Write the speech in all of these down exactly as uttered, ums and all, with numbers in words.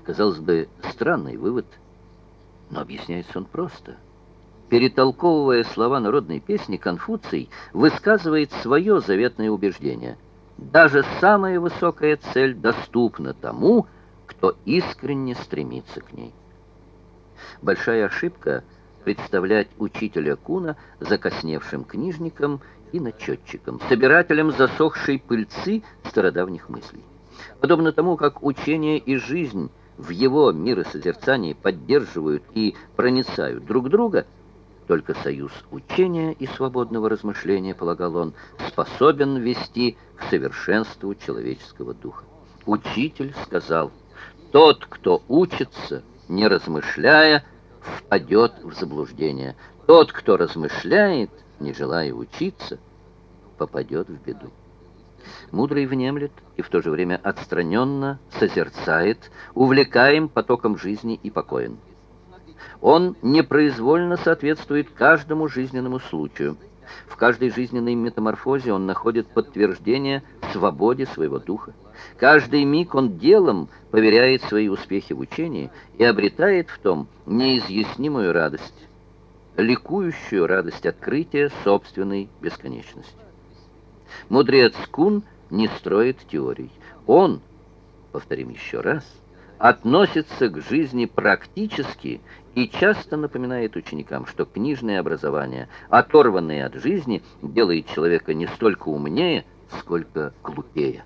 Казалось бы, странный вывод, но объясняется он просто. Перетолковывая слова народной песни, Конфуций высказывает свое заветное убеждение. Даже самая высокая цель доступна тому, кто искренне стремится к ней. Большая ошибка представлять учителя Куна закосневшим книжником и начетчиком, собирателем засохшей пыльцы стародавних мыслей. Подобно тому, как учение и жизнь в его миросозерцании поддерживают и проницают друг друга, только союз учения и свободного размышления, полагал он, способен вести к совершенству человеческого духа. Учитель сказал: «Тот, кто учится, не размышляя, впадет в заблуждение. Тот, кто размышляет, не желая учиться, попадет в беду». Мудрый внемлет и в то же время отстраненно созерцает, увлекаем потоком жизни и покоен. Он непроизвольно соответствует каждому жизненному случаю. В каждой жизненной метаморфозе он находит подтверждение свободе своего духа. Каждый миг он делом поверяет свои успехи в учении и обретает в том неизъяснимую радость, ликующую радость открытия собственной бесконечности. Мудрец Кун не строит теорий. Он, повторим еще раз, относится к жизни практически и часто напоминает ученикам, что книжное образование, оторванное от жизни, делает человека не столько умнее, сколько глупее.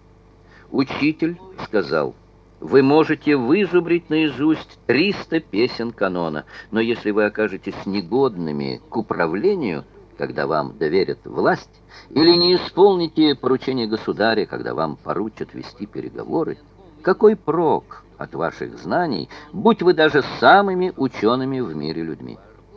Учитель сказал: «Вы можете вызубрить наизусть триста песен канона, но если вы окажетесь негодными к управлению, когда вам доверят власть, или не исполните поручение государя, когда вам поручат вести переговоры, какой прок от ваших знаний, будь вы даже самыми учеными в мире людьми?»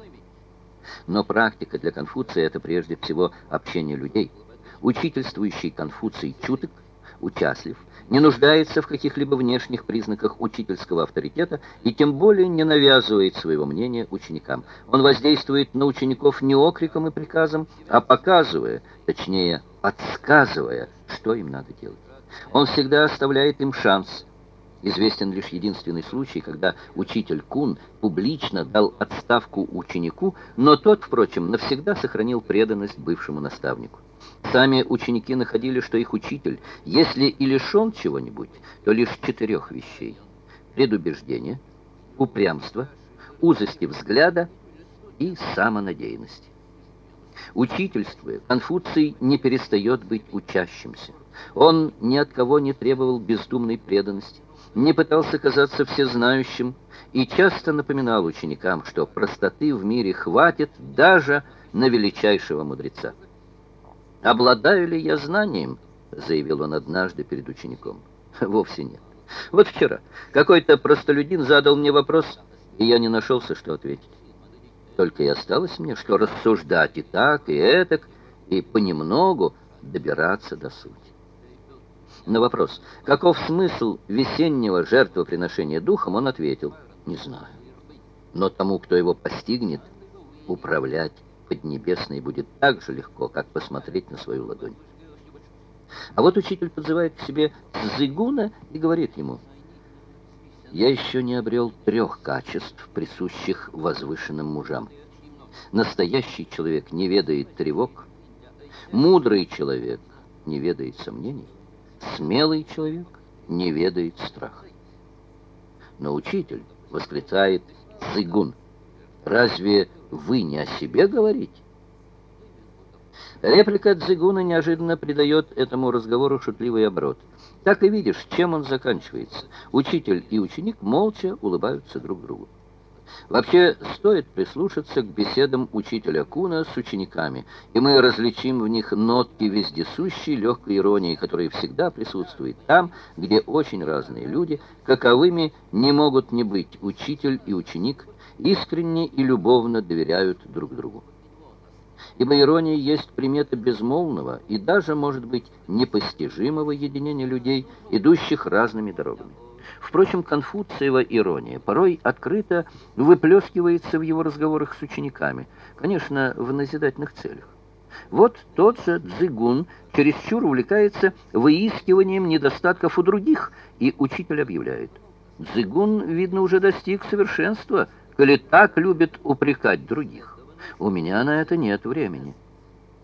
Но практика для Конфуция — это прежде всего общение людей. Учительствующий Конфуций чуток, участлив, не нуждается в каких-либо внешних признаках учительского авторитета и тем более не навязывает своего мнения ученикам. Он воздействует на учеников не окриком и приказом, а показывая, точнее, подсказывая, что им надо делать. Он всегда оставляет им шанс. Известен лишь единственный случай, когда учитель Кун публично дал отставку ученику, но тот, впрочем, навсегда сохранил преданность бывшему наставнику. Сами ученики находили, что их учитель, если и лишен чего-нибудь, то лишь четырех вещей: предубеждения, упрямства, узости взгляда и самонадеянности. Учительствуя, Конфуций не перестает быть учащимся. Он ни от кого не требовал бездумной преданности, не пытался казаться всезнающим и часто напоминал ученикам, что простоты в мире хватит даже на величайшего мудреца. «Обладаю ли я знанием?» — заявил он однажды перед учеником. «Вовсе нет. Вот вчера какой-то простолюдин задал мне вопрос, и я не нашелся, что ответить. Только и осталось мне, что рассуждать и так, и этак, и понемногу добираться до сути». На вопрос, каков смысл весеннего жертвоприношения духом, он ответил: «Не знаю. Но тому, кто его постигнет, управлять Поднебесной будет так же легко, как посмотреть на свою ладонь». А вот учитель подзывает к себе Цзыгуна и говорит ему: «Я еще не обрел трех качеств, присущих возвышенным мужам. Настоящий человек не ведает тревог, мудрый человек не ведает сомнений, смелый человек не ведает страха». «Но, учитель, — восклицает Цзыгун, — разве вы не о себе говорите?» Реплика Цзыгуна неожиданно придает этому разговору шутливый оборот. Так и видишь, чем он заканчивается. Учитель и ученик молча улыбаются друг другу. Вообще, стоит прислушаться к беседам учителя Куна с учениками, и мы различим в них нотки вездесущей легкой иронии, которая всегда присутствует там, где очень разные люди, каковыми не могут не быть учитель и ученик, искренне и любовно доверяют друг другу. Ибо ирония есть примета безмолвного и даже, может быть, непостижимого единения людей, идущих разными дорогами. Впрочем, Конфуциева ирония порой открыто выплескивается в его разговорах с учениками, конечно, в назидательных целях. Вот тот же Цзыгун чересчур увлекается выискиванием недостатков у других, и учитель объявляет: Цзыгун, видно, уже достиг совершенства, коли так любит упрекать других. У меня на это нет времени.